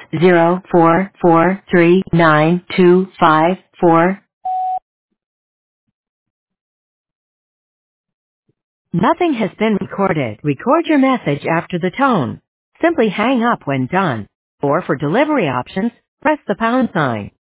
0443924. Nothing has been recorded. Record your message after the tone. Simply hang up when done. Or for delivery options, press the pound sign.